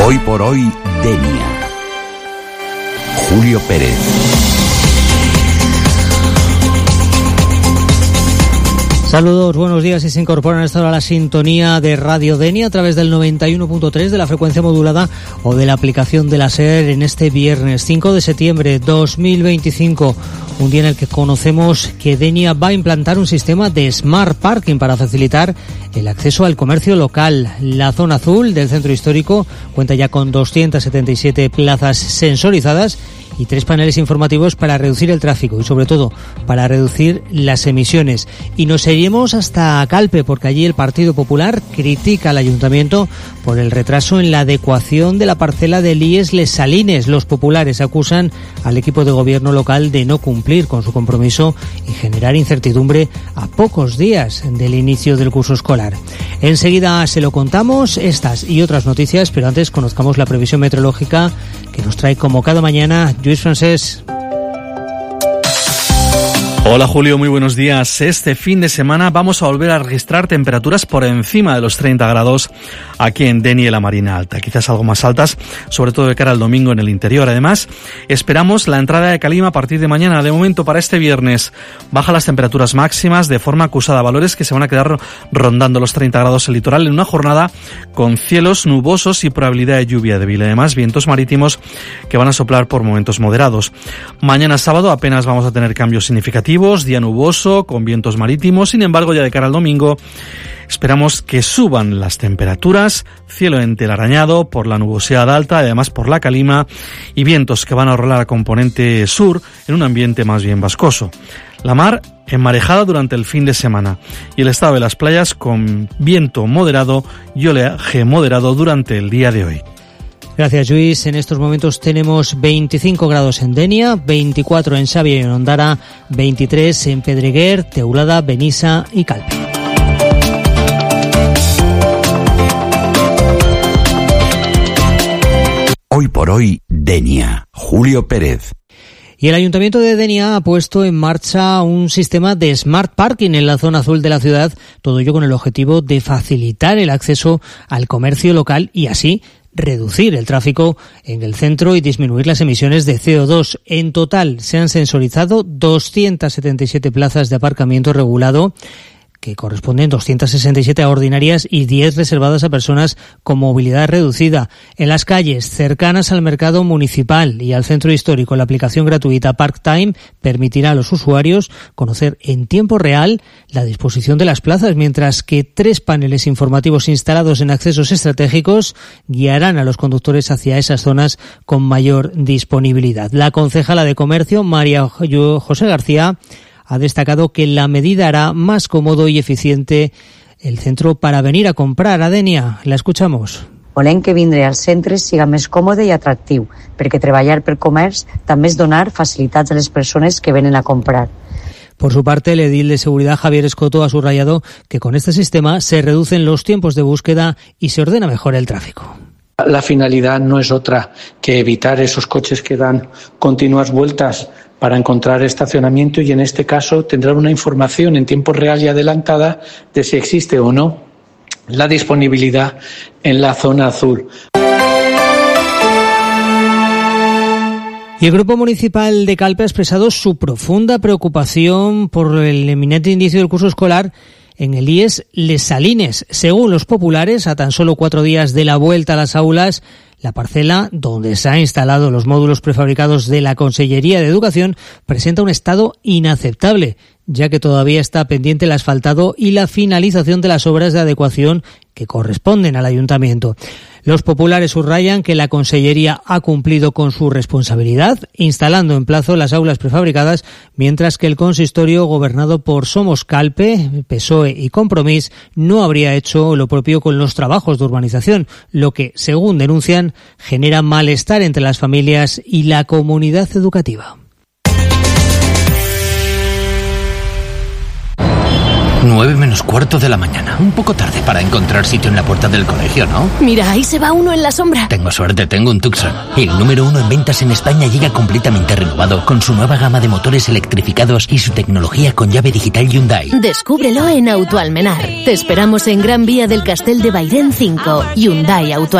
Hoy por hoy, Denia. Julio Pérez. Saludos, buenos días, y se incorporan a esta hora a la sintonía de Radio Denia a través del 91.3 de la frecuencia modulada o de la aplicación de la SER en este viernes 5 de septiembre 2025, un día en el que conocemos que Denia va a implantar un sistema de Smart Parking para facilitar el acceso al comercio local. La zona azul del centro histórico cuenta ya con 277 plazas sensorizadas y 3 paneles informativos para reducir el tráfico y, sobre todo, para reducir las emisiones. Y nos iremos hasta Calpe, porque allí el Partido Popular critica al Ayuntamiento por el retraso en la adecuación de la parcela del IES Les Salines. Los populares acusan al equipo de gobierno local de no cumplir con su compromiso y generar incertidumbre a pocos días del inicio del curso escolar. Enseguida se lo contamos, estas y otras noticias, pero antes conozcamos la previsión meteorológica que nos trae, como cada mañana, Lluís Francés. Hola Julio, muy buenos días. Este fin de semana vamos a volver a registrar temperaturas por encima de los 30 grados aquí en Denia y la Marina Alta, quizás algo más altas, sobre todo de cara al domingo en el interior. Además, esperamos la entrada de calima a partir de mañana. De momento, para este viernes, bajan las temperaturas máximas de forma acusada, valores que se van a quedar rondando los 30 grados en el litoral en una jornada con cielos nubosos y probabilidad de lluvia débil. Además, vientos marítimos que van a soplar por momentos moderados. Mañana sábado apenas vamos a tener cambios significativos, día nuboso con vientos marítimos. Sin embargo, ya de cara al domingo esperamos que suban las temperaturas, cielo entelarañado por la nubosidad alta, además por la calima, y vientos que van a rolar a componente sur en un ambiente más bien vascoso. La mar enmarejada durante el fin de semana y el estado de las playas con viento moderado y oleaje moderado durante el día de hoy. Gracias, Lluís. En estos momentos tenemos 25 grados en Denia, 24 en Xàbia y en Ondara, 23 en Pedreguer, Teulada, Benissa y Calpe. Hoy por hoy, Denia. Julio Pérez. Y el Ayuntamiento de Denia ha puesto en marcha un sistema de Smart Parking en la zona azul de la ciudad, todo ello con el objetivo de facilitar el acceso al comercio local y así reducir el tráfico en el centro y disminuir las emisiones de CO2. En total se han sensorizado 277 plazas de aparcamiento regulado, que corresponden 267 a ordinarias y 10 reservadas a personas con movilidad reducida. En las calles cercanas al mercado municipal y al centro histórico, la aplicación gratuita ParkTime permitirá a los usuarios conocer en tiempo real la disposición de las plazas, mientras que 3 paneles informativos instalados en accesos estratégicos guiarán a los conductores hacia esas zonas con mayor disponibilidad. La concejala de Comercio, María José García, ha destacado que la medida hará más cómodo y eficiente el centro para venir a comprar a Denia. La escuchamos. Volem que vindre als centres siga més còmode i atractiu, perquè treballar pel comerç també és donar facilitats a les persones que venen a comprar. Por su parte, el edil de Seguridad, Javier Escoto, ha subrayado que con este sistema se reducen los tiempos de búsqueda y se ordena mejor el tráfico. La finalidad no es otra que evitar esos coches que dan continuas vueltas para encontrar estacionamiento, y en este caso tendrán una información en tiempo real y adelantada de si existe o no la disponibilidad en la zona azul. Y el Grupo Municipal de Calpe ha expresado su profunda preocupación por el inminente inicio del curso escolar en el IES Les Salines. Según los populares, a tan solo 4 días de la vuelta a las aulas, la parcela donde se han instalado los módulos prefabricados de la Consellería de Educación presenta un estado inaceptable, ya que todavía está pendiente el asfaltado y la finalización de las obras de adecuación que corresponden al Ayuntamiento. Los populares subrayan que la Consellería ha cumplido con su responsabilidad, instalando en plazo las aulas prefabricadas, mientras que el consistorio, gobernado por Somos Calpe, PSOE y Compromís, no habría hecho lo propio con los trabajos de urbanización, lo que, según denuncian, genera malestar entre las familias y la comunidad educativa. 9 menos cuarto de la mañana. Un poco tarde para encontrar sitio en la puerta del colegio, ¿no? Mira, ahí se va uno en la sombra. Tengo suerte, tengo un Tucson. El número 1 en ventas en España llega completamente renovado, con su nueva gama de motores electrificados y su tecnología con llave digital Hyundai. Descúbrelo en Autoalmenar. Te esperamos en Gran Vía del Castel de Bairén 5. Hyundai Auto